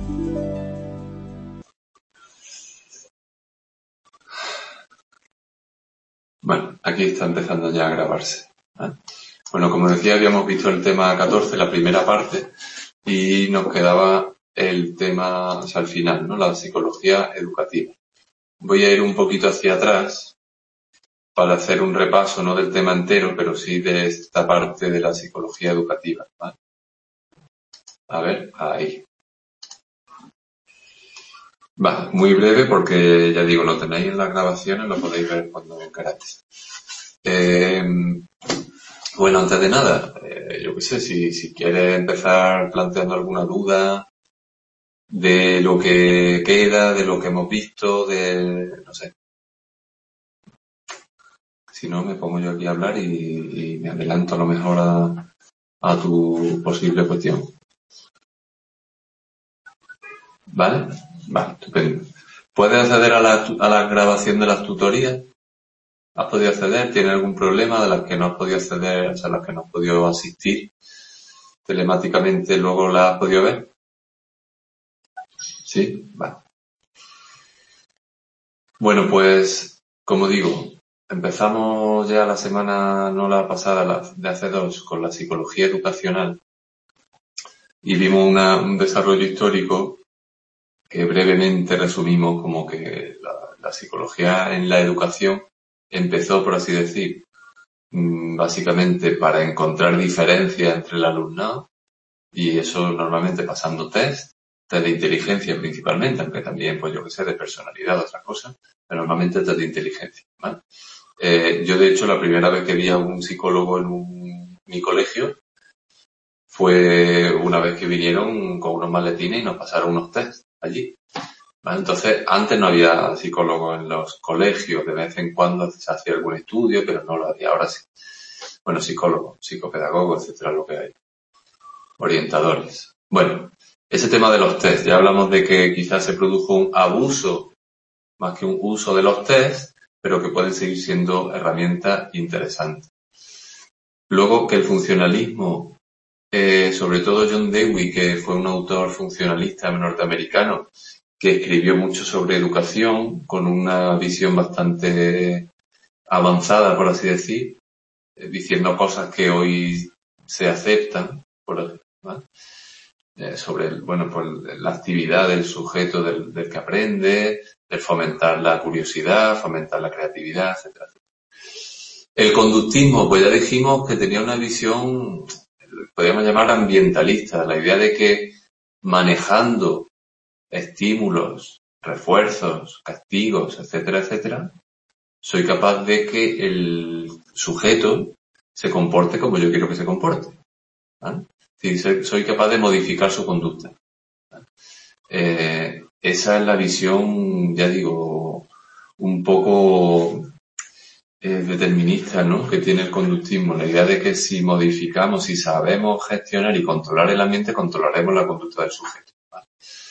Bueno, aquí está empezando ya a grabarse. Bueno, como decía, habíamos visto el tema 14, la primera parte, y nos quedaba el tema, o sea, al final, ¿no? La psicología educativa. Voy a ir un poquito hacia atrás para hacer un repaso, no del tema entero, pero sí de esta parte de la psicología educativa, ¿vale? A ver, ahí. Va, muy breve porque, ya digo, lo tenéis en las grabaciones, lo podéis ver cuando queráis. Bueno, antes de nada, yo qué sé, si quieres empezar planteando alguna duda de lo que queda, de lo que hemos visto, no sé. Si no, me pongo yo aquí a hablar y me adelanto a lo mejor a tu posible cuestión. ¿Vale? Vale, estupendo. ¿Puedes acceder a la grabación de las tutorías? ¿Has podido acceder? ¿Tienes algún problema de las que no has podido acceder, o sea, las que no has podido asistir telemáticamente, luego las has podido ver? Sí, vale. Bueno, pues, como digo, empezamos ya la semana, no la pasada, de hace dos, con la psicología educacional y vimos un desarrollo histórico que brevemente resumimos como que la psicología en la educación empezó, por así decir, básicamente para encontrar diferencias entre el alumnado, y eso normalmente pasando test de inteligencia principalmente, aunque también, pues yo que sé, de personalidad, otras cosas, pero normalmente test de inteligencia, ¿vale? Yo, de hecho, la primera vez que vi a un psicólogo en mi colegio fue una vez que vinieron con unos maletines y nos pasaron unos test allí, ¿vale? Entonces, antes no había psicólogos en los colegios, de vez en cuando se hacía algún estudio, pero no lo había, ahora sí. Bueno, psicólogos, psicopedagogos, etcétera, lo que hay. Orientadores. Bueno, ese tema de los test, ya hablamos de que quizás se produjo un abuso más que un uso de los test, pero que pueden seguir siendo herramientas interesantes. Luego, que el funcionalismo, sobre todo John Dewey, que fue un autor funcionalista norteamericano, que escribió mucho sobre educación, con una visión bastante avanzada, por así decir, diciendo cosas que hoy se aceptan, ¿vale? Sobre pues la actividad del sujeto del que aprende, de fomentar la curiosidad, fomentar la creatividad, etcétera. El conductismo, pues ya dijimos que tenía una visión, podríamos llamar ambientalista, la idea de que manejando estímulos, refuerzos, castigos, etcétera, etcétera, soy capaz de que el sujeto se comporte como yo quiero que se comporte, ¿vale? Es decir, soy capaz de modificar su conducta, ¿vale? Esa es la visión, ya digo, un poco determinista, ¿no?, que tiene el conductismo, la idea de que si modificamos, si sabemos gestionar y controlar el ambiente, controlaremos la conducta del sujeto, ¿vale?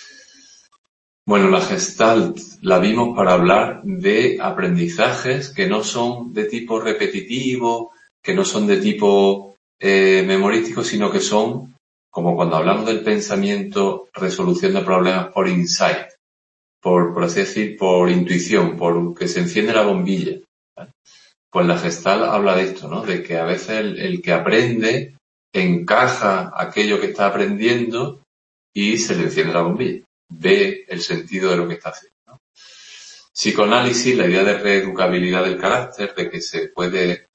Bueno, la Gestalt la vimos para hablar de aprendizajes que no son de tipo repetitivo, que no son de tipo memorístico, sino que son, como cuando hablamos del pensamiento, resolución de problemas por insight, por así decir, por intuición, por que se enciende la bombilla, ¿vale? Pues la Gestalt habla de esto, ¿no? De que a veces el que aprende encaja aquello que está aprendiendo y se le enciende la bombilla, ve el sentido de lo que está haciendo, ¿no? Psicoanálisis, la idea de reeducabilidad del carácter, de que se puede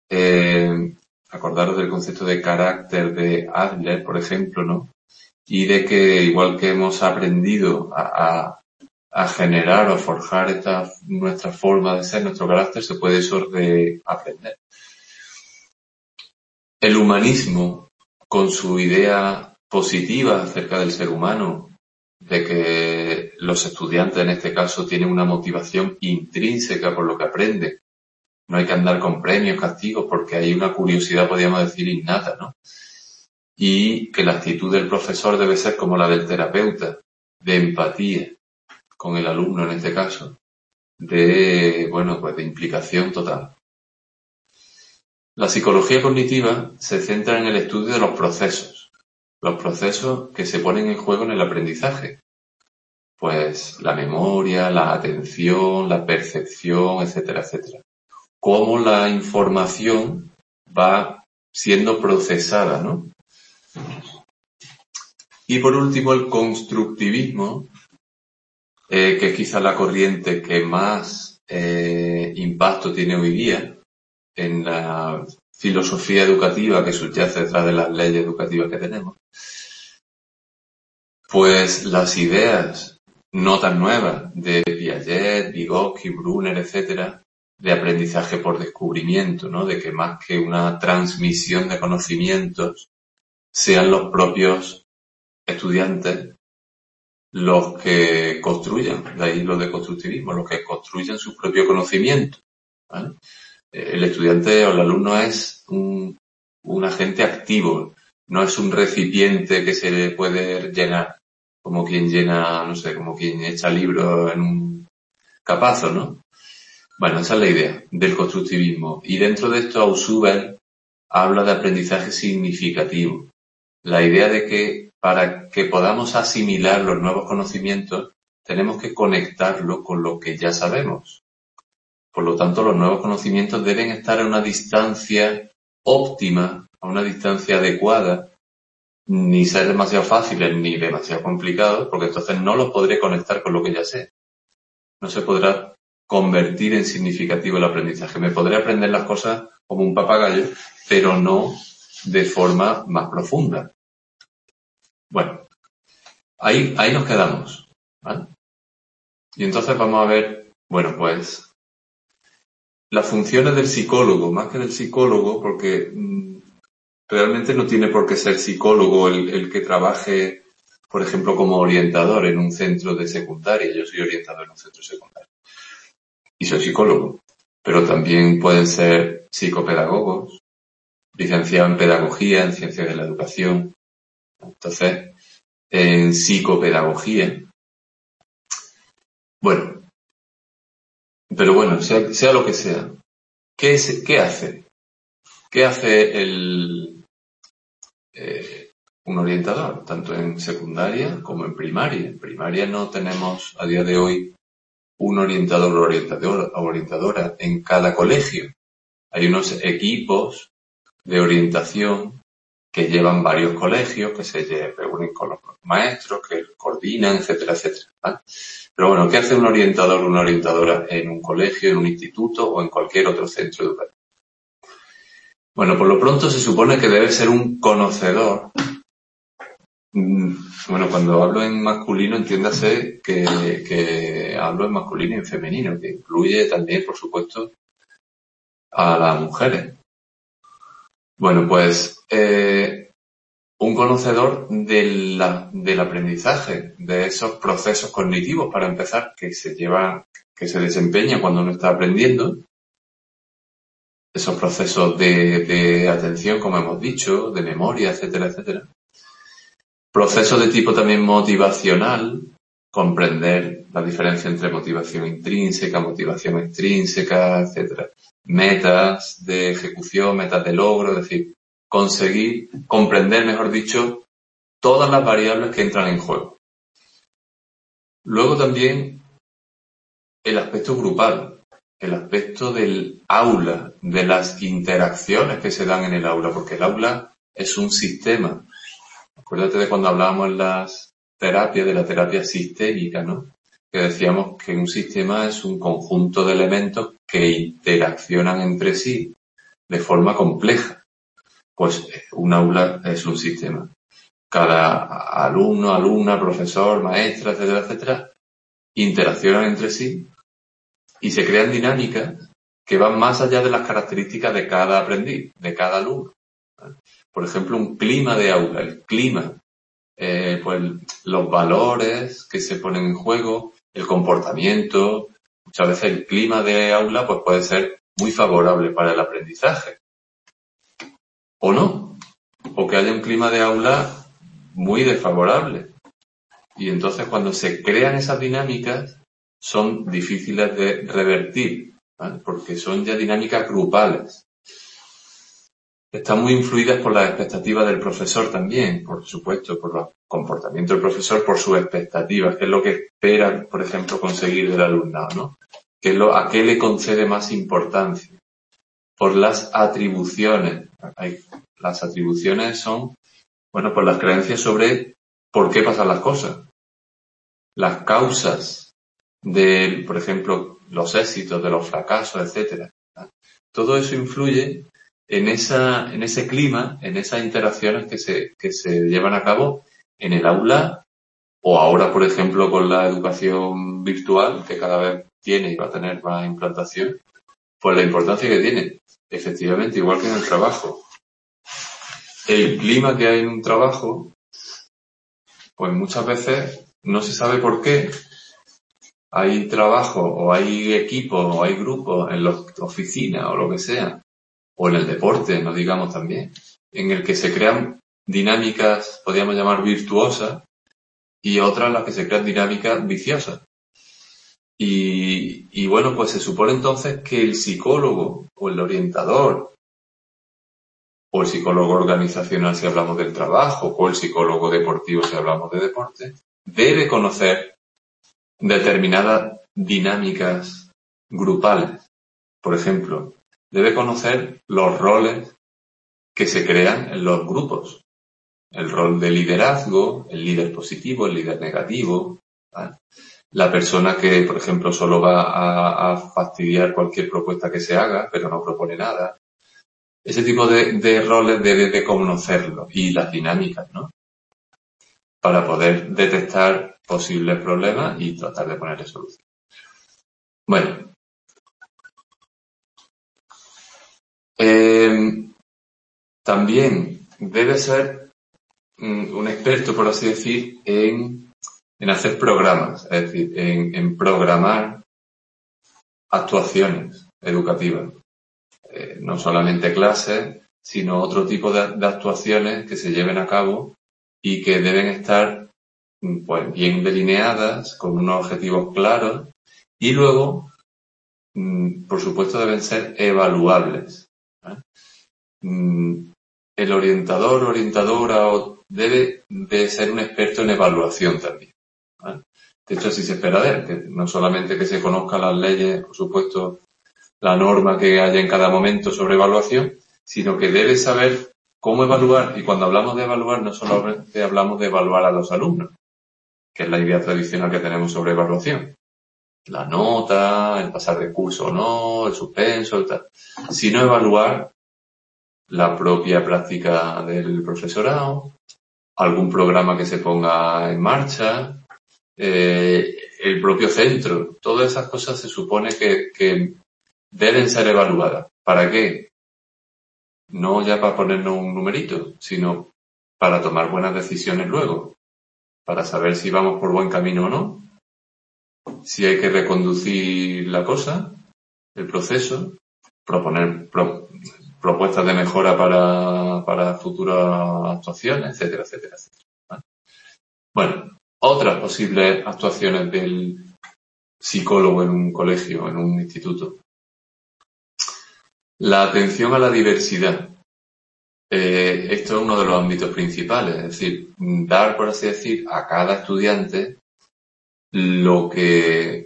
acordaros del concepto de carácter de Adler, por ejemplo, ¿no? Y de que igual que hemos aprendido a generar o forjar nuestra forma de ser, nuestro carácter, se puede eso reaprender. El humanismo, con su idea positiva acerca del ser humano, de que los estudiantes en este caso tienen una motivación intrínseca por lo que aprenden. No hay que andar con premios, castigos, porque hay una curiosidad, podríamos decir, innata, ¿no? Y que la actitud del profesor debe ser como la del terapeuta, de empatía con el alumno en este caso, de implicación total. La psicología cognitiva se centra en el estudio de los procesos que se ponen en juego en el aprendizaje, pues la memoria, la atención, la percepción, etcétera, etcétera. Cómo la información va siendo procesada, ¿no? Y por último, el constructivismo, que es quizá la corriente que más impacto tiene hoy día en la filosofía educativa que subyace detrás de las leyes educativas que tenemos. Pues las ideas no tan nuevas de Piaget, Vygotsky, Brunner, etcétera, de aprendizaje por descubrimiento, ¿no? De que más que una transmisión de conocimientos, sean los propios estudiantes los que construyan, de ahí lo de constructivismo, los que construyen su propio conocimiento, ¿vale? El estudiante o el alumno es un agente activo, no es un recipiente que se le puede llenar, como quien llena, no sé, como quien echa libros en un capazo, ¿no? Bueno, esa es la idea del constructivismo. Y dentro de esto, Ausubel habla de aprendizaje significativo. La idea de que para que podamos asimilar los nuevos conocimientos, tenemos que conectarlo con lo que ya sabemos. Por lo tanto, los nuevos conocimientos deben estar a una distancia óptima, a una distancia adecuada, ni ser demasiado fáciles ni demasiado complicados, porque entonces no los podré conectar con lo que ya sé. No se podrá convertir en significativo el aprendizaje. Me podré aprender las cosas como un papagayo, pero no de forma más profunda. Bueno, ahí nos quedamos, ¿vale? Y entonces vamos a ver, bueno, pues las funciones del psicólogo, más que del psicólogo, porque realmente no tiene por qué ser psicólogo el que trabaje, por ejemplo, como orientador en un centro de secundaria. Yo soy orientador en un centro secundario y soy psicólogo, pero también pueden ser psicopedagogos, licenciados en pedagogía, en ciencias de la educación. Entonces, en psicopedagogía. Bueno, pero bueno, sea lo que sea. ¿Qué hace? ¿Qué hace un orientador? Tanto en secundaria como en primaria. En primaria no tenemos a día de hoy un orientador o orientadora en cada colegio. Hay unos equipos de orientación que llevan varios colegios, que se reúnen con los maestros, que coordinan, etcétera, etcétera, ¿vale? Pero bueno, ¿qué hace un orientador o una orientadora en un colegio, en un instituto o en cualquier otro centro educativo? Bueno, por lo pronto se supone que debe ser un conocedor. Bueno, cuando hablo en masculino, entiéndase que hablo en masculino y en femenino, que incluye también, por supuesto, a las mujeres. Bueno, pues un conocedor del aprendizaje, de esos procesos cognitivos, para empezar, que se desempeña cuando uno está aprendiendo, esos procesos de atención, como hemos dicho, de memoria, etcétera, etcétera. Procesos de tipo también motivacional, comprender la diferencia entre motivación intrínseca, motivación extrínseca, etcétera. Metas de ejecución, metas de logro, es decir, comprender, mejor dicho, todas las variables que entran en juego. Luego también el aspecto grupal, el aspecto del aula, de las interacciones que se dan en el aula, porque el aula es un sistema. Acuérdate de cuando hablábamos en las terapias, de la terapia sistémica, ¿no? Que decíamos que un sistema es un conjunto de elementos que interaccionan entre sí de forma compleja. Pues un aula es un sistema. Cada alumno, alumna, profesor, maestra, etcétera, etcétera, interaccionan entre sí y se crean dinámicas que van más allá de las características de cada aprendiz, de cada alumno. Por ejemplo, un clima de aula, el clima, pues los valores que se ponen en juego, el comportamiento. Muchas veces el clima de aula pues puede ser muy favorable para el aprendizaje. O no, o que haya un clima de aula muy desfavorable. Y entonces cuando se crean esas dinámicas son difíciles de revertir, ¿vale? Porque son ya dinámicas grupales. Están muy influidas por las expectativas del profesor también, por supuesto, por los comportamiento del profesor por sus expectativas, qué es lo que espera, por ejemplo, conseguir del alumnado, ¿no? ¿A qué le concede más importancia? Por las atribuciones. Las atribuciones son, bueno, pues las creencias sobre por qué pasan las cosas. Las causas de, por ejemplo, los éxitos, de los fracasos, etcétera. Todo eso influye en ese clima, en esas interacciones que se llevan a cabo en el aula, o ahora, por ejemplo, con la educación virtual, que cada vez tiene y va a tener más implantación, pues la importancia que tiene. Efectivamente, igual que en el trabajo. El clima que hay en un trabajo, pues muchas veces no se sabe por qué. Hay trabajo, o hay equipos, o hay grupos en las oficinas, o lo que sea, o en el deporte, no digamos también, en el que se crean dinámicas, podríamos llamar virtuosas, y otras en las que se crean dinámicas viciosas. Y bueno, pues se supone entonces que el psicólogo, o el orientador, o el psicólogo organizacional si hablamos del trabajo, o el psicólogo deportivo si hablamos de deporte, debe conocer determinadas dinámicas grupales. Por ejemplo, debe conocer los roles que se crean en los grupos. El rol de liderazgo, el líder positivo, el líder negativo, ¿vale? La persona que, por ejemplo, solo va a fastidiar cualquier propuesta que se haga, pero no propone nada. Ese tipo de roles debe de conocerlo, y las dinámicas, ¿no? Para poder detectar posibles problemas y tratar de ponerle solución. Bueno. También debe ser un experto, por así decir, en hacer programas, es decir, en programar actuaciones educativas. No solamente clases, sino otro tipo de actuaciones que se lleven a cabo y que deben estar pues bien delineadas, con unos objetivos claros, y luego, por supuesto, deben ser evaluables. El orientador o orientadora debe de ser un experto en evaluación también, ¿vale? De hecho, así se espera de él, que no solamente que se conozcan las leyes, por supuesto, la norma que haya en cada momento sobre evaluación, sino que debe saber cómo evaluar. Y cuando hablamos de evaluar, no solamente hablamos de evaluar a los alumnos, que es la idea tradicional que tenemos sobre evaluación. La nota, el pasar de curso o no, el suspenso, tal. Sino evaluar la propia práctica del profesorado, algún programa que se ponga en marcha, el propio centro. Todas esas cosas se supone que deben ser evaluadas. ¿Para qué? No ya para ponernos un numerito, sino para tomar buenas decisiones luego, para saber si vamos por buen camino o no, si hay que reconducir la cosa, el proceso, proponer propuestas de mejora para futuras actuaciones, etcétera, etcétera, etcétera. ¿Vale? Bueno, otras posibles actuaciones del psicólogo en un colegio, en un instituto. La atención a la diversidad. Esto es uno de los ámbitos principales, es decir, dar, por así decir, a cada estudiante lo que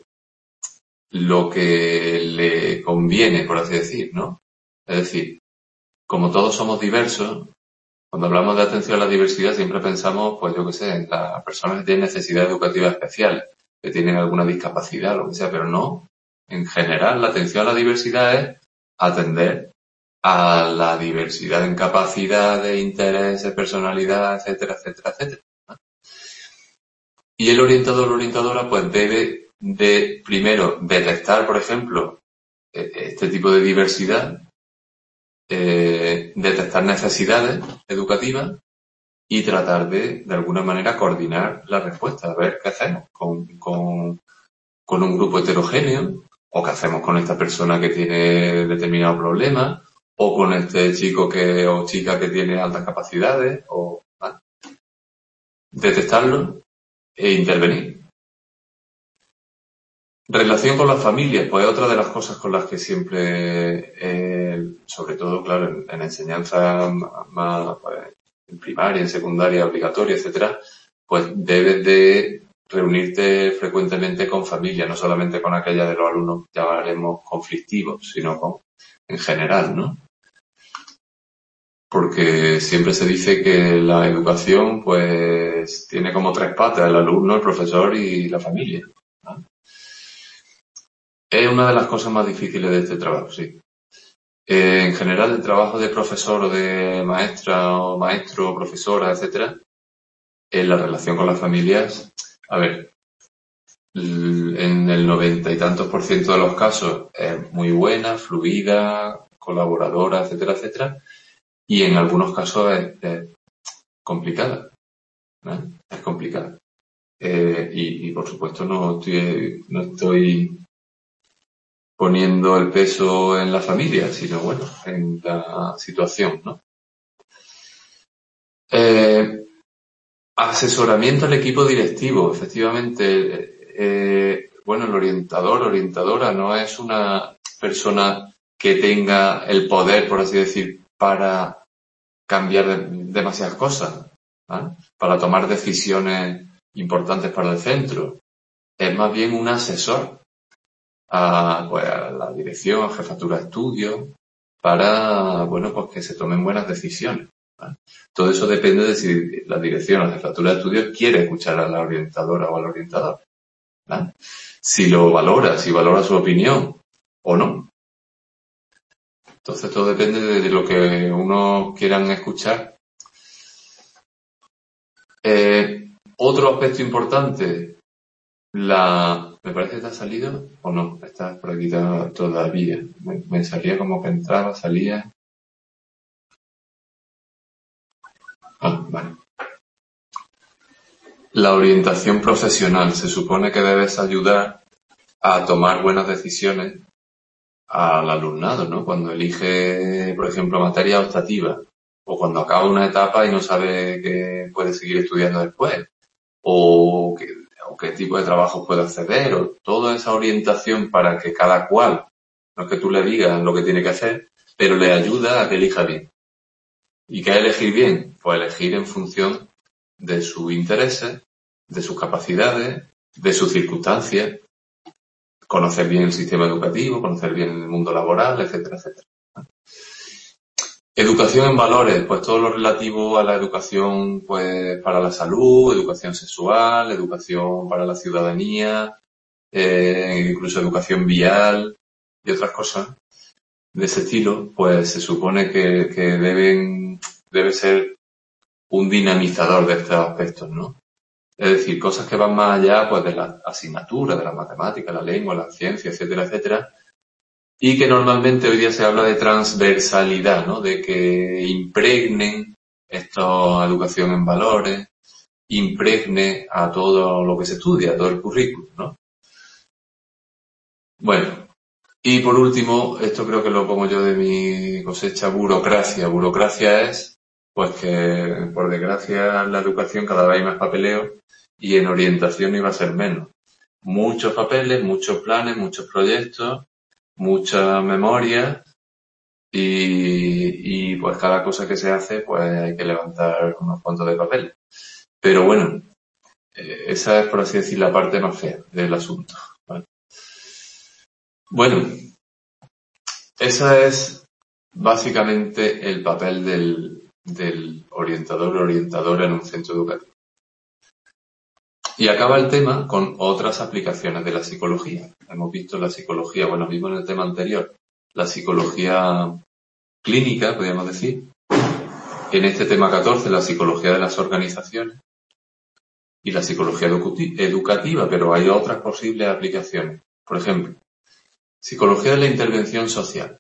le conviene, por así decir, ¿no? Es decir, como todos somos diversos, cuando hablamos de atención a la diversidad siempre pensamos, pues yo qué sé, en las personas que tienen necesidades educativas especiales, que tienen alguna discapacidad, lo que sea, pero no. En general, la atención a la diversidad es atender a la diversidad en capacidades, intereses, personalidad, etcétera, etcétera, etcétera. Y el orientador o orientadora pues debe de, primero, detectar, por ejemplo, este tipo de diversidad, detectar necesidades educativas y tratar de alguna manera coordinar la respuesta, a ver qué hacemos con un grupo heterogéneo, o qué hacemos con esta persona que tiene determinado problema, o con este chico o chica que tiene altas capacidades, o ¿vale? Detectarlo e intervenir. Relación con las familias, pues es otra de las cosas con las que siempre, sobre todo, claro, en enseñanza más, pues, en primaria, en secundaria, obligatoria, etcétera, pues debes de reunirte frecuentemente con familia, no solamente con aquella de los alumnos que llamaremos conflictivos, sino en general, ¿no? Porque siempre se dice que la educación, pues, tiene como tres patas: el alumno, el profesor y la familia, ¿no? Es una de las cosas más difíciles de este trabajo, sí. En general, el trabajo de profesor o de maestra o maestro o profesora, etcétera, en la relación con las familias, a ver, en el 90 y tantos % de los casos es muy buena, fluida, colaboradora, etcétera, etcétera, y en algunos casos es complicada, ¿no? Es complicada. Y por supuesto no estoy poniendo el peso en la familia, sino bueno, en la situación, ¿no? Asesoramiento al equipo directivo, efectivamente. Bueno, el orientador, orientadora no es una persona que tenga el poder, por así decir, para cambiar demasiadas cosas, ¿vale? Para tomar decisiones importantes para el centro. Es más bien un asesor pues, a la dirección, a jefatura de estudio, para, bueno, pues que se tomen buenas decisiones, ¿vale? Todo eso depende de si la dirección o la jefatura de estudios quiere escuchar a la orientadora o al orientador, ¿vale? Si valora su opinión o no. Entonces todo depende de lo que uno quieran escuchar. Otro aspecto importante, me parece que te ha salido, o no, estás por aquí todavía. Me salía como que entraba, salía. Vale. La orientación profesional. Se supone que debes ayudar a tomar buenas decisiones al alumnado, ¿no? Cuando elige, por ejemplo, materia optativa, o cuando acaba una etapa y no sabe que puede seguir estudiando después, o qué tipo de trabajo puede acceder, o toda esa orientación para que cada cual, no es que tú le digas lo que tiene que hacer, pero le ayuda a que elija bien. ¿Y qué es elegir bien? Pues elegir en función de sus intereses, de sus capacidades, de sus circunstancias, conocer bien el sistema educativo, conocer bien el mundo laboral, etcétera, etcétera. Educación en valores, pues todo lo relativo a la educación, pues para la salud, educación sexual, educación para la ciudadanía, incluso educación vial y otras cosas de ese estilo, pues se supone que debe ser un dinamizador de estos aspectos, ¿no? Es decir, cosas que van más allá, pues, de la asignatura, de la matemática, la lengua, la ciencia, etcétera, etcétera, y que normalmente hoy día se habla de transversalidad, ¿no? De que impregnen esta educación en valores, impregne a todo lo que se estudia, a todo el currículum, ¿no? Bueno, y por último, esto creo que lo pongo yo de mi cosecha, burocracia. Burocracia es, pues que, por desgracia, en la educación cada vez hay más papeleo y en orientación iba a ser menos. Muchos papeles, muchos planes, muchos proyectos, mucha memoria y pues cada cosa que se hace, pues hay que levantar unos cuantos de papeles. Pero bueno, esa es, por así decir, la parte más fea del asunto, ¿vale? Bueno, ese es básicamente el papel del orientador o orientadora en un centro educativo. Y acaba el tema con otras aplicaciones de la psicología. Hemos visto la psicología, bueno, vimos en el tema anterior, la psicología clínica, podríamos decir. En este tema 14, la psicología de las organizaciones y la psicología educativa, pero hay otras posibles aplicaciones. Por ejemplo, psicología de la intervención social.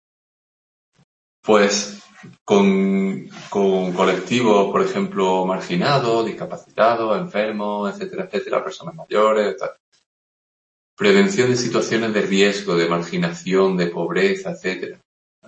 Pues con colectivos, por ejemplo, marginados, discapacitados, enfermos, etcétera, etcétera, personas mayores, tal. Prevención de situaciones de riesgo, de marginación, de pobreza, etcétera.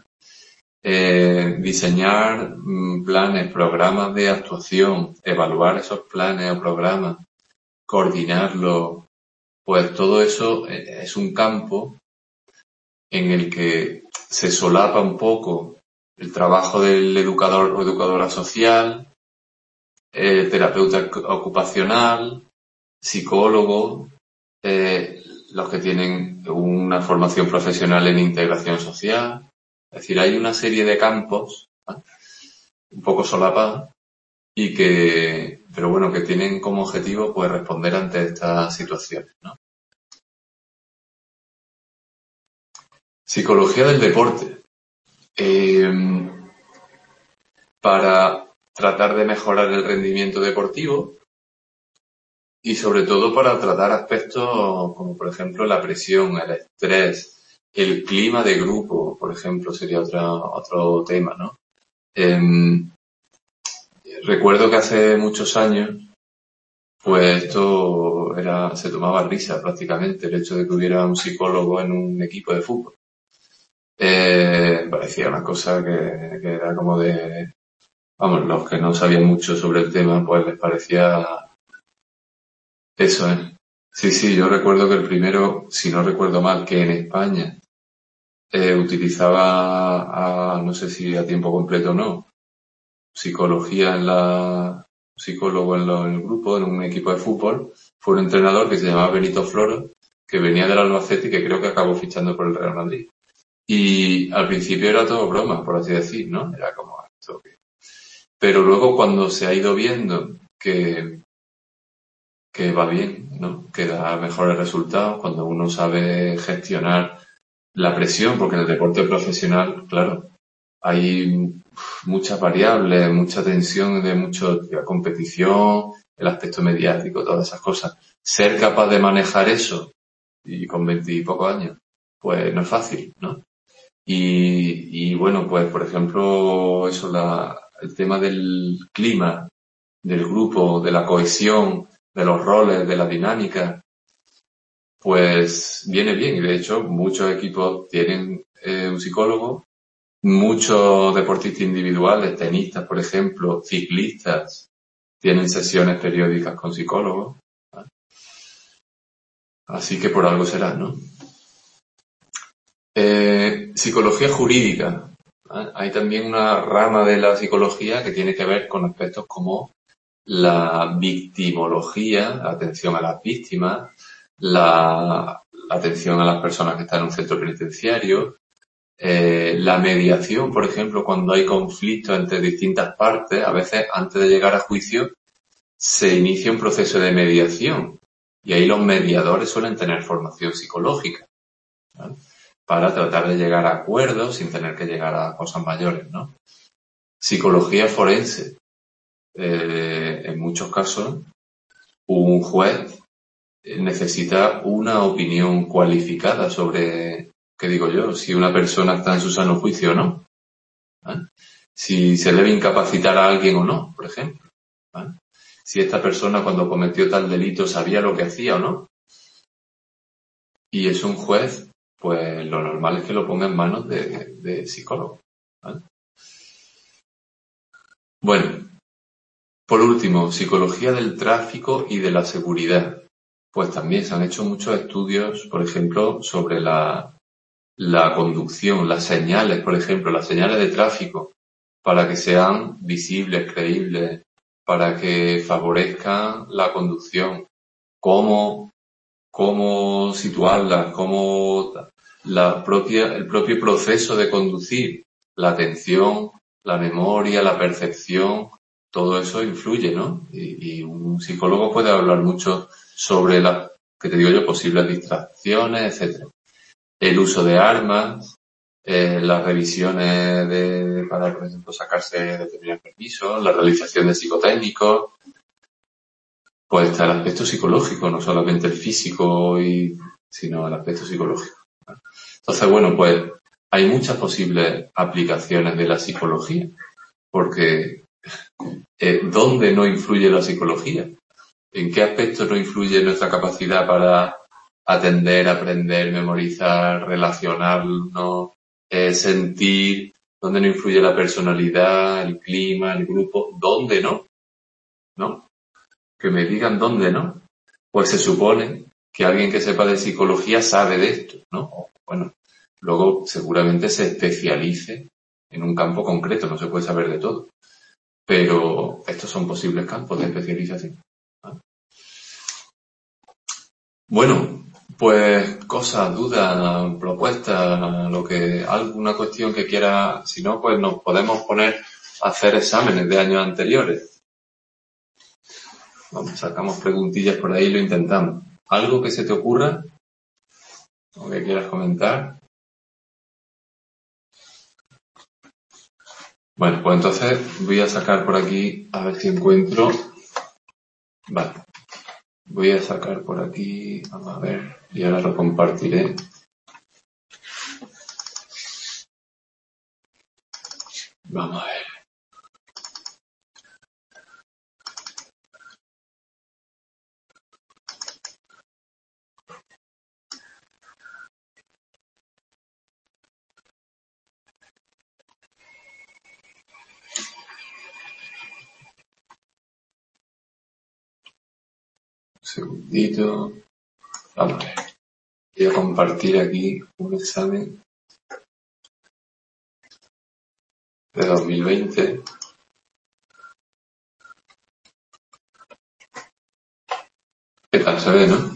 Diseñar planes, programas de actuación, evaluar esos planes o programas, coordinarlos, pues todo eso es un campo en el que se solapa un poco el trabajo del educador o educadora social terapeuta ocupacional, psicólogo, los que tienen una formación profesional en integración social. Es decir, hay una serie de campos, ¿no?, un poco solapados, pero bueno, que tienen como objetivo pues responder ante estas situaciones, ¿no? Psicología del deporte. Para tratar de mejorar el rendimiento deportivo y sobre todo para tratar aspectos como por ejemplo la presión, el estrés, el clima de grupo, por ejemplo, sería otro tema, ¿no? Recuerdo que hace muchos años pues esto se tomaba risa prácticamente, el hecho de que hubiera un psicólogo en un equipo de fútbol. Parecía una cosa que era como de... Vamos, los que no sabían mucho sobre el tema, pues les parecía eso, ¿eh? Sí, yo recuerdo que el primero, si no recuerdo mal, que en España utilizaba, no sé si a tiempo completo o no, psicólogo en el grupo, en un equipo de fútbol, fue un entrenador que se llamaba Benito Floro, que venía del Albacete y que creo que acabó fichando por el Real Madrid. Y al principio era todo broma, por así decir, ¿no? Era como esto. Pero luego cuando se ha ido viendo que va bien, ¿no?, que da mejores resultados, cuando uno sabe gestionar la presión, porque en el deporte profesional, claro, hay muchas variables, mucha tensión de la competición, el aspecto mediático, todas esas cosas. Ser capaz de manejar eso, y con 20 y pocos años, pues no es fácil, ¿no? Y bueno, pues por ejemplo, el tema del clima, del grupo, de la cohesión, de los roles, de la dinámica, pues viene bien. Y de hecho, muchos equipos tienen un psicólogo, muchos deportistas individuales, tenistas, por ejemplo, ciclistas, tienen sesiones periódicas con psicólogos, ¿vale? Así que por algo será, ¿no? Psicología jurídica, ¿vale? Hay también una rama de la psicología que tiene que ver con aspectos como la victimología, la atención a las víctimas, la atención a las personas que están en un centro penitenciario, la mediación, por ejemplo, cuando hay conflictos entre distintas partes, a veces antes de llegar a juicio se inicia un proceso de mediación y ahí los mediadores suelen tener formación psicológica, ¿no?, para tratar de llegar a acuerdos sin tener que llegar a cosas mayores, ¿no? Psicología forense. En muchos casos, un juez necesita una opinión cualificada sobre, ¿qué digo yo?, si una persona está en su sano juicio o no, ¿vale? Si se debe incapacitar a alguien o no, por ejemplo, ¿vale? Si esta persona cuando cometió tal delito sabía lo que hacía o no. Y es un juez, pues lo normal es que lo ponga en manos de psicólogo, ¿vale? Bueno, por último, psicología del tráfico y de la seguridad. Pues también se han hecho muchos estudios, por ejemplo, sobre la conducción, las señales, por ejemplo, las señales de tráfico, para que sean visibles, creíbles, para que favorezcan la conducción, cómo situarlas, el propio proceso de conducir, la atención, la memoria, la percepción, todo eso influye, ¿no? Y un psicólogo puede hablar mucho sobre que te digo yo, posibles distracciones, etcétera. El uso de armas, las revisiones para, por ejemplo, sacarse determinados permisos, la realización de psicotécnicos. Pues está el aspecto psicológico, no solamente el físico, sino el aspecto psicológico. Entonces, bueno, pues hay muchas posibles aplicaciones de la psicología, porque ¿dónde no influye la psicología? ¿En qué aspectos no influye nuestra capacidad para atender, aprender, memorizar, relacionarnos, sentir? ¿Dónde no influye la personalidad, el clima, el grupo? ¿Dónde no? ¿No? Que me digan dónde no. Pues se supone que alguien que sepa de psicología sabe de esto, ¿no? Bueno, luego seguramente se especialice en un campo concreto, no se puede saber de todo. pero estos son posibles campos de especialización. ¿Vale? Bueno, pues cosas, dudas, propuestas, alguna cuestión que quiera, si no, pues nos podemos poner a hacer exámenes de años anteriores. Vamos, sacamos preguntillas por ahí y lo intentamos. ¿Algo que se te ocurra o que quieras comentar? Bueno, pues entonces voy a sacar por aquí, a ver si encuentro. Vale. Voy a sacar por aquí, vamos a ver, y ahora lo compartiré. Vamos a ver. Un segundito. Vamos a ver. Voy a compartir aquí un examen de 2020. ¿Qué tal se ve, no?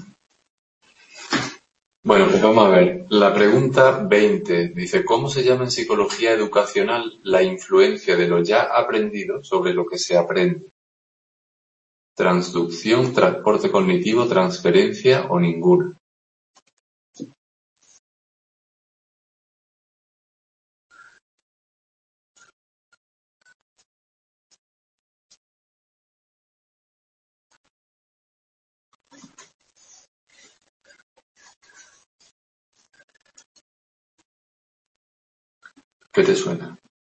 Bueno, pues vamos a ver. La pregunta 20 dice, ¿cómo se llama en psicología educacional la influencia de lo ya aprendido sobre lo que se aprende? ¿Transducción, transporte cognitivo, transferencia o ninguna? ¿Qué te suena?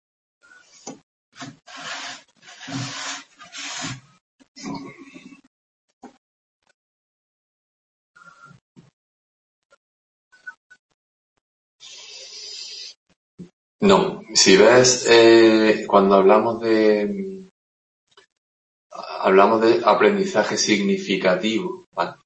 No, si ves, cuando hablamos de aprendizaje significativo, ¿vale?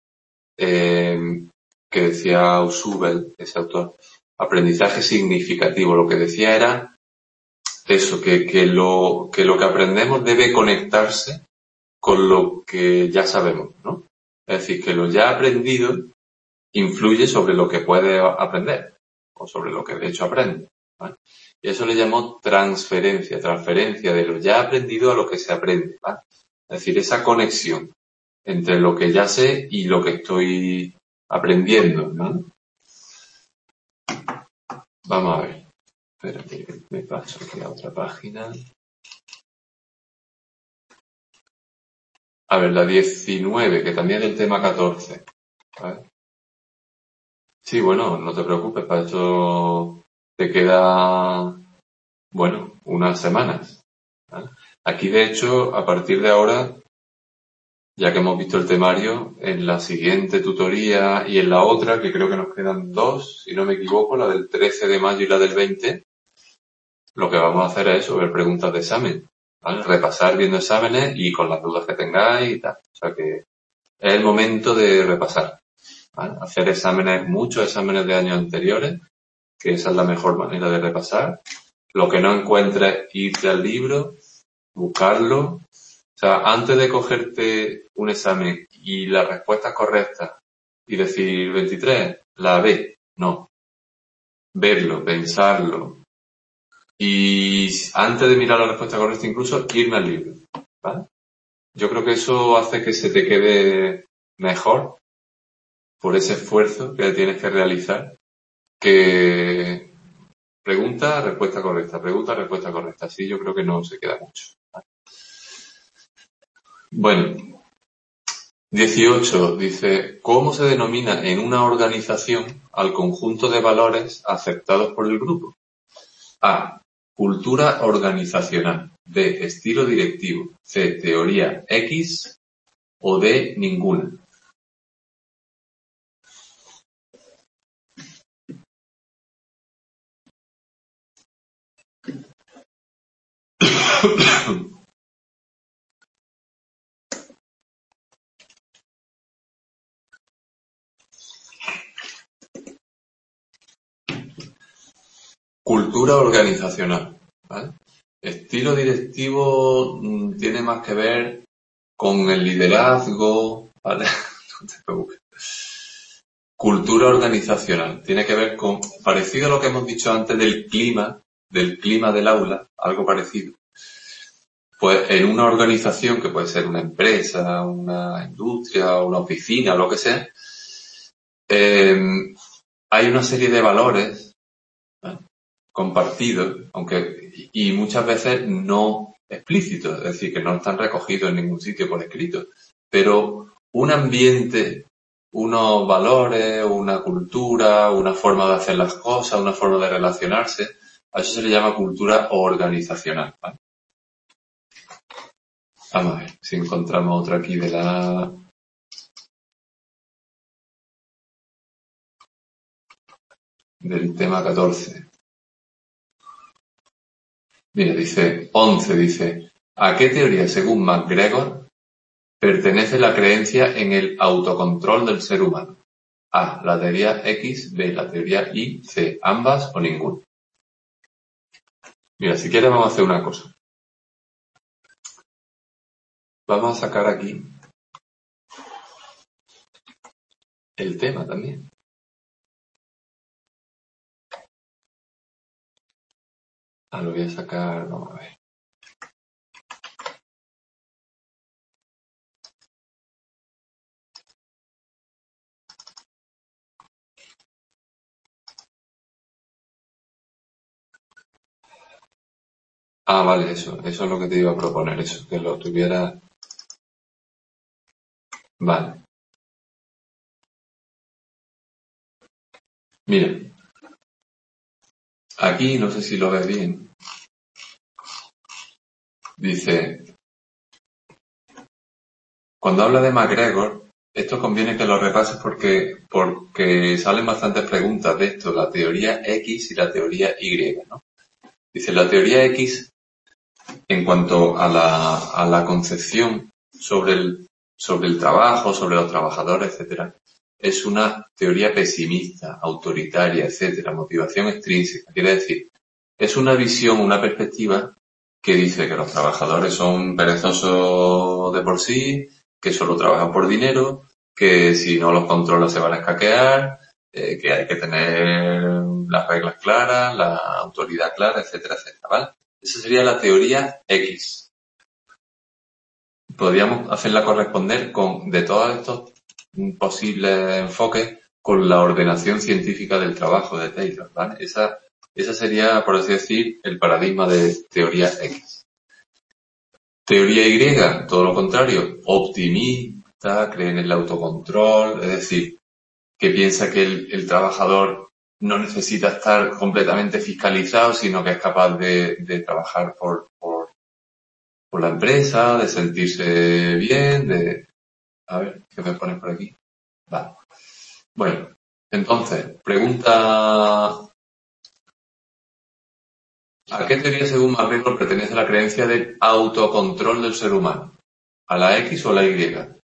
Que decía Ausubel, ese autor, aprendizaje significativo, lo que decía era eso, que lo que aprendemos debe conectarse con lo que ya sabemos, ¿no? Es decir, que lo ya aprendido influye sobre lo que puede aprender, o sobre lo que de hecho aprende, ¿vale? Y eso le llamó transferencia de lo ya aprendido a lo que se aprende, ¿vale? Es decir, esa conexión entre lo que ya sé y lo que estoy aprendiendo, ¿no? Vamos a ver. Espérate, me paso aquí a otra página. A ver, la 19, que también es el tema 14. ¿Vale? Sí, bueno, no te preocupes, para eso te queda, bueno, unas semanas, ¿vale? Aquí, de hecho, a partir de ahora, ya que hemos visto el temario, en la siguiente tutoría y en la otra, que creo que nos quedan dos, si no me equivoco, la del 13 de mayo y la del 20, lo que vamos a hacer es ver preguntas de examen, ¿vale? Repasar viendo exámenes y con las dudas que tengáis y tal. O sea que es el momento de repasar, ¿vale? Hacer exámenes, muchos exámenes de años anteriores, que esa es la mejor manera de repasar. Lo que no encuentres, irte al libro, buscarlo. O sea, antes de cogerte un examen y la respuesta es correcta y decir 23, la B, no. Verlo, pensarlo, y antes de mirar la respuesta correcta, incluso irme al libro, ¿vale? Yo creo que eso hace que se te quede mejor por ese esfuerzo que tienes que realizar, que pregunta, respuesta correcta, pregunta, respuesta correcta. Así yo creo que no se queda mucho, ¿vale? Bueno, 18 dice, ¿cómo se denomina en una organización al conjunto de valores aceptados por el grupo? A. Cultura organizacional. B. Estilo directivo. C. Teoría X. O D. Ninguna. Cultura organizacional, ¿vale? Estilo directivo tiene más que ver con el liderazgo, ¿vale? No te preocupes. Cultura organizacional. Tiene que ver con, parecido a lo que hemos dicho antes del clima del aula, algo parecido. Pues en una organización, que puede ser una empresa, una industria, una oficina, lo que sea, hay una serie de valores, ¿vale?, compartidos, aunque y muchas veces no explícitos, es decir, que no están recogidos en ningún sitio por escrito, pero un ambiente, unos valores, una cultura, una forma de hacer las cosas, una forma de relacionarse, a eso se le llama cultura organizacional, ¿vale? Vamos a ver si encontramos otra aquí del tema 14. Mira, dice 11, dice, ¿a qué teoría, según MacGregor, pertenece la creencia en el autocontrol del ser humano? A, la teoría X, B, la teoría Y, C, ambas o ninguna. Mira, si quieres vamos a hacer una cosa. Vamos a sacar aquí el tema también. Lo voy a sacar, vamos a ver. Vale, eso es lo que te iba a proponer, eso, que lo tuviera. Vale. Mira, aquí, no sé si lo ves bien, dice, cuando habla de MacGregor, esto conviene que lo repases porque salen bastantes preguntas de esto, la teoría X y la teoría Y, ¿no? Dice, la teoría X, en cuanto a la concepción sobre el trabajo, sobre los trabajadores, etcétera, es una teoría pesimista, autoritaria, etcétera, motivación extrínseca. Quiere decir, es una visión, una perspectiva que dice que los trabajadores son perezosos de por sí, que solo trabajan por dinero, que si no los controla se van a escaquear, que hay que tener las reglas claras, la autoridad clara, etcétera, etcétera, ¿vale? Esa sería la teoría X. Podríamos hacerla corresponder de todos estos posibles enfoques con la ordenación científica del trabajo de Taylor, ¿vale? Esa sería, por así decir, el paradigma de teoría X. Teoría Y, todo lo contrario, optimista, cree en el autocontrol, es decir, que piensa que el trabajador no necesita estar completamente fiscalizado, sino que es capaz de trabajar por la empresa, de sentirse bien, a ver, ¿qué me pones por aquí? Vale. Bueno, entonces, pregunta, ¿a qué teoría según MacGregor pertenece la creencia del autocontrol del ser humano? ¿A la X o a la Y?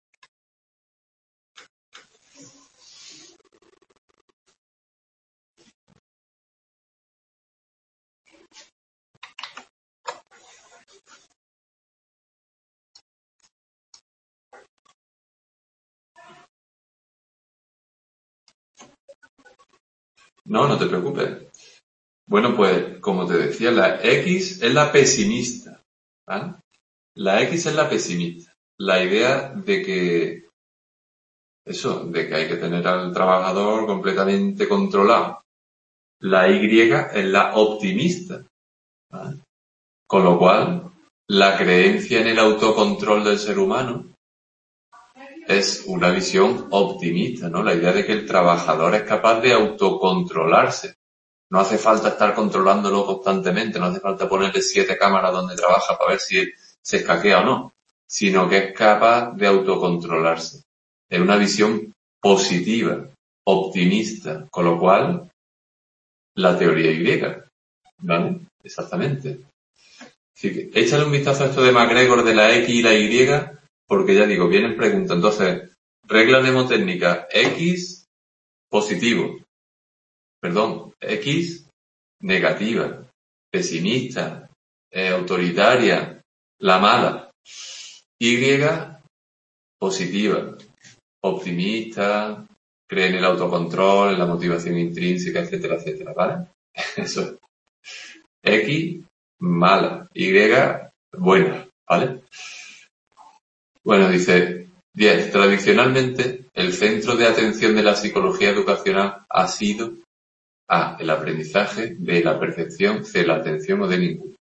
No te preocupes. Bueno, pues, como te decía, la X es la pesimista, ¿vale? La X es la pesimista. La idea de que hay que tener al trabajador completamente controlado. La Y es la optimista, ¿vale? Con lo cual, la creencia en el autocontrol del ser humano es una visión optimista, ¿no? La idea de que el trabajador es capaz de autocontrolarse. No hace falta estar controlándolo constantemente, no hace falta ponerle 7 cámaras donde trabaja para ver si se escaquea o no, sino que es capaz de autocontrolarse. Es una visión positiva, optimista, con lo cual la teoría Y, ¿vale? Exactamente. Así que échale un vistazo a esto de MacGregor de la X y la Y, porque ya digo, vienen preguntas. Entonces, regla mnemotécnica, X positivo, X negativa, pesimista, autoritaria, la mala. Y, positiva, optimista, cree en el autocontrol, en la motivación intrínseca, etcétera, etcétera, ¿vale? Eso es. X, mala. Y, buena, ¿vale? Bueno, dice 10. Tradicionalmente, el centro de atención de la psicología educacional ha sido A, el aprendizaje, B, la percepción, C, la atención o D, ninguno.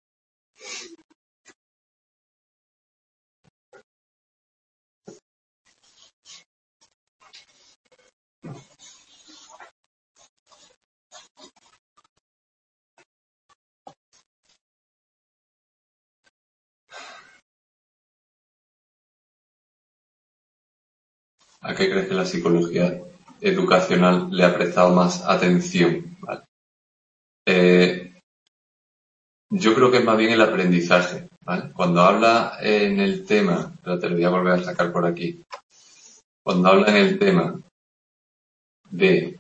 ¿A qué crees que la psicología educacional le ha prestado más atención? ¿Vale? Yo creo que es más bien el aprendizaje, ¿vale? Cuando habla en el tema, pero te lo voy a volver a sacar por aquí. Cuando habla en el tema de,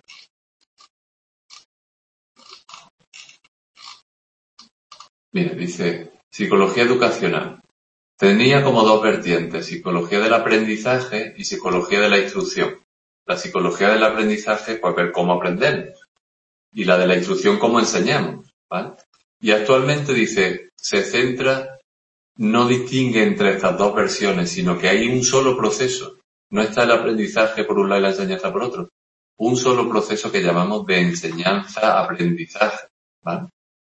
mira, dice psicología educacional. Tenía como dos vertientes, psicología del aprendizaje y psicología de la instrucción. La psicología del aprendizaje, pues ver cómo aprendemos. Y la de la instrucción, cómo enseñamos, ¿vale? Y actualmente dice, se centra, no distingue entre estas dos versiones, sino que hay un solo proceso. No está el aprendizaje por un lado y la enseñanza por otro. Un solo proceso que llamamos de enseñanza-aprendizaje, ¿vale?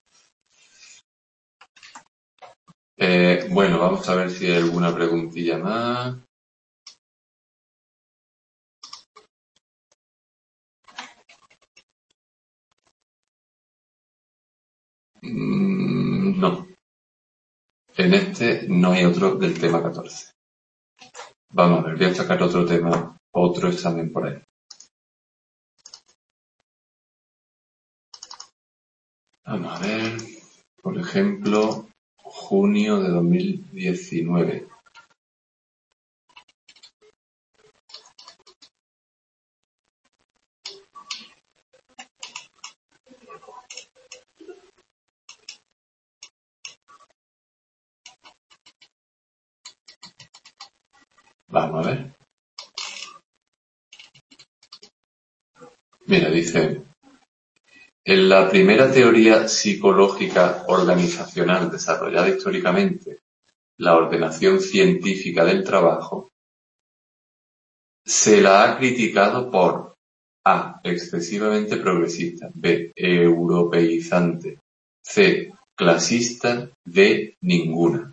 Bueno, vamos a ver si hay alguna preguntilla más. No. En este no hay otro del tema 14. Vamos a ver, voy a sacar otro tema, otro examen por ahí. Vamos a ver, por ejemplo, junio de 2019. Vamos a ver. Mira, dice, en la primera teoría psicológica organizacional desarrollada históricamente, la ordenación científica del trabajo, se la ha criticado por A, excesivamente progresista, B, europeizante, C, clasista, D, ninguna.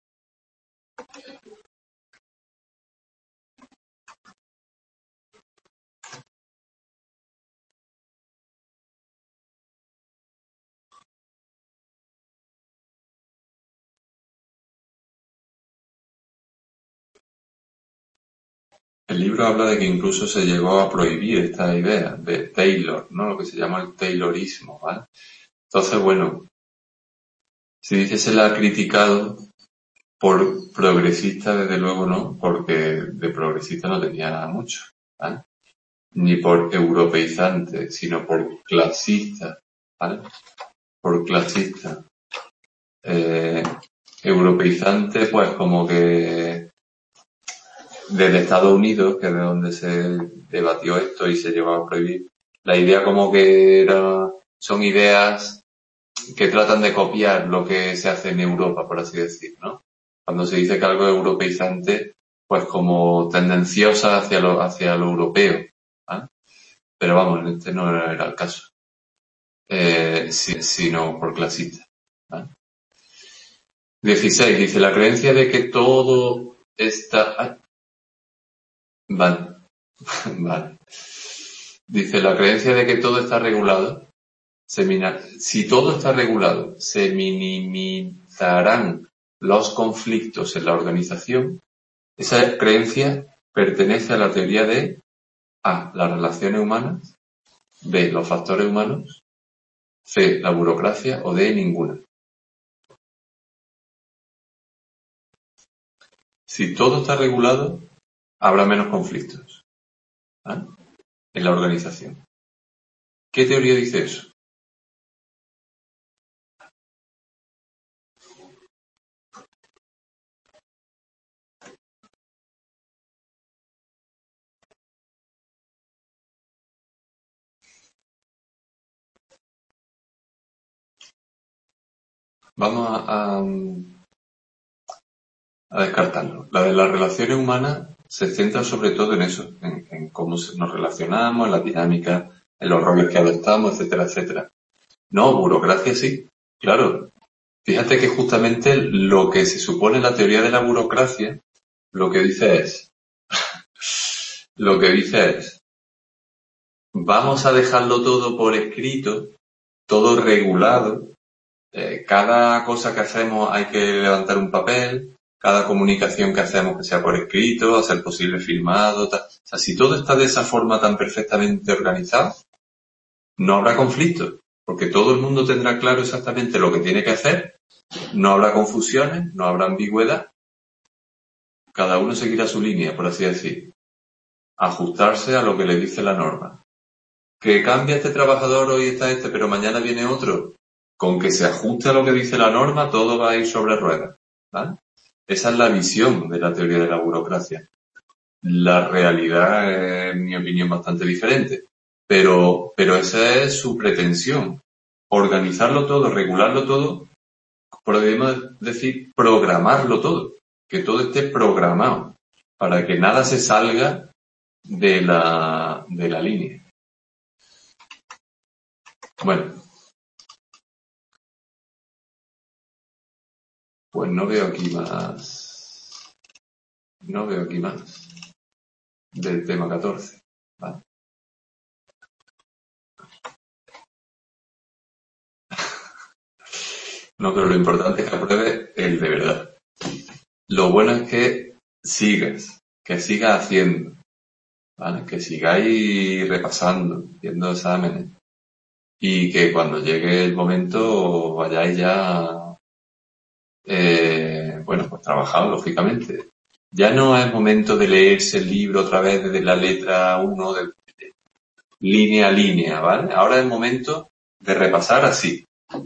El libro habla de que incluso se llegó a prohibir esta idea de Taylor, ¿no? Lo que se llama el Taylorismo, ¿vale? Entonces, bueno, si dice se la ha criticado por progresista, desde luego no, porque de progresista no tenía mucho, ¿vale? Ni por europeizante, sino por clasista, ¿vale? Por clasista. Europeizante, pues como que desde Estados Unidos, que es de donde se debatió esto y se llevó a prohibir, la idea como que son ideas que tratan de copiar lo que se hace en Europa, por así decir, ¿no? Cuando se dice que algo es europeizante, pues como tendenciosa hacia lo europeo, ¿vale? Pero vamos, en este no era el caso, sino por clasista, ¿vale? 16. Dice, la creencia de que todo está... Vale. Vale. Dice, la creencia de que todo está regulado, si todo está regulado, se minimizarán los conflictos en la organización. Esa creencia pertenece a la teoría de A, las relaciones humanas, B, los factores humanos, C, la burocracia o D, ninguna. Si todo está regulado, habrá menos conflictos, ¿vale? En la organización. ¿Qué teoría dice eso? vamos a descartarlo. La de las relaciones humanas se centra sobre todo en eso, en cómo nos relacionamos, en la dinámica, en los roles que adoptamos, etcétera, etcétera. No, burocracia sí, claro. Fíjate que justamente lo que se supone en la teoría de la burocracia, lo que dice es, vamos a dejarlo todo por escrito, todo regulado, cada cosa que hacemos hay que levantar un papel, cada comunicación que hacemos que sea por escrito, a ser posible firmado, tal. O sea, si todo está de esa forma tan perfectamente organizado, no habrá conflicto, porque todo el mundo tendrá claro exactamente lo que tiene que hacer, no habrá confusiones, no habrá ambigüedad, cada uno seguirá su línea, por así decir, ajustarse a lo que le dice la norma. Que cambia este trabajador, hoy está este, pero mañana viene otro, con que se ajuste a lo que dice la norma, todo va a ir sobre ruedas, ¿vale? Esa es la visión de la teoría de la burocracia. La realidad es, en mi opinión, bastante diferente, pero esa es su pretensión. Organizarlo todo, regularlo todo, podemos decir programarlo todo, que todo esté programado, para que nada se salga de la línea. Bueno, pues no veo aquí más del tema 14, ¿vale? No, pero lo importante es que apruebe el de verdad. Lo bueno es que sigas haciendo, ¿vale? Que sigáis repasando, viendo exámenes y que cuando llegue el momento vayáis ya, bueno, pues trabajando, lógicamente. Ya no es momento de leerse el libro otra vez desde la letra 1, de línea a línea, ¿vale? Ahora es el momento de repasar así,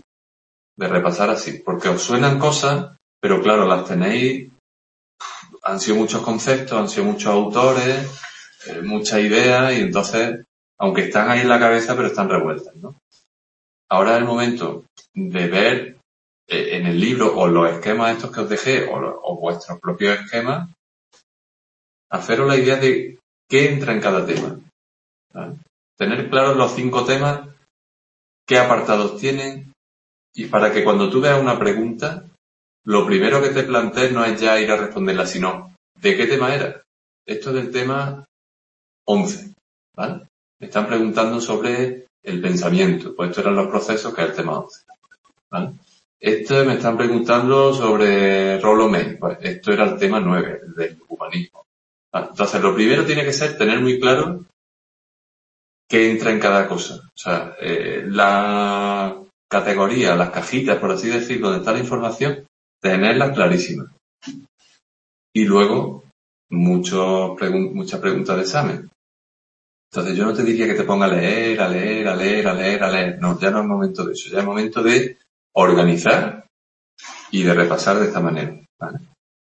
porque os suenan cosas, pero claro, las tenéis, han sido muchos conceptos, han sido muchos autores, muchas ideas, y entonces, aunque están ahí en la cabeza, pero están revueltas, ¿no? Ahora es el momento de ver en el libro o los esquemas estos que os dejé o vuestros propios esquemas, haceros la idea de qué entra en cada tema, ¿vale? Tener claros los 5 temas, qué apartados tienen, y para que cuando tú veas una pregunta, lo primero que te plantees no es ya ir a responderla, sino ¿de qué tema era? Esto es del tema 11, ¿vale? Me están preguntando sobre el pensamiento, pues estos eran los procesos, que es el tema 11, ¿vale? Me están preguntando sobre Rollo-May, pues esto era el tema 9, el del humanismo, ¿vale? Entonces, lo primero tiene que ser tener muy claro qué entra en cada cosa. O sea, la categoría, las cajitas, por así decir, donde está la información, tenerlas clarísimas. Y luego, muchas preguntas de examen. Entonces, yo no te diría que te ponga a leer. No, ya no es momento de eso. Ya es momento de organizar y de repasar de esta manera, ¿vale?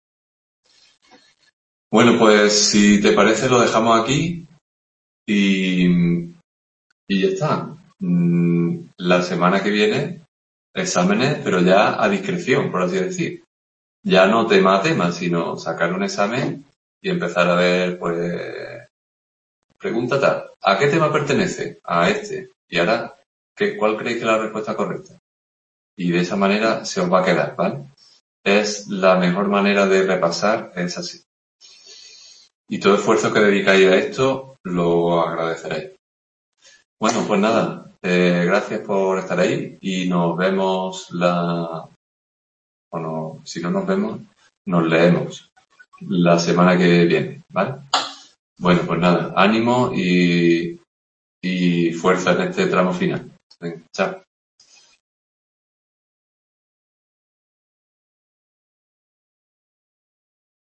Bueno, pues si te parece lo dejamos aquí y ya está. La semana que viene, exámenes, pero ya a discreción, por así decir. Ya no tema a tema, sino sacar un examen y empezar a ver, pues, pregunta tal, ¿a qué tema pertenece? A este. Y ahora, ¿cuál creéis que es la respuesta correcta? Y de esa manera se os va a quedar, ¿vale? Es la mejor manera de repasar, es así. Y todo esfuerzo que dedicáis a esto, lo agradeceréis. Bueno, pues nada, gracias por estar ahí y nos vemos si no nos vemos, nos leemos la semana que viene, ¿vale? Bueno, pues nada, ánimo y fuerza en este tramo final. Venga, chao.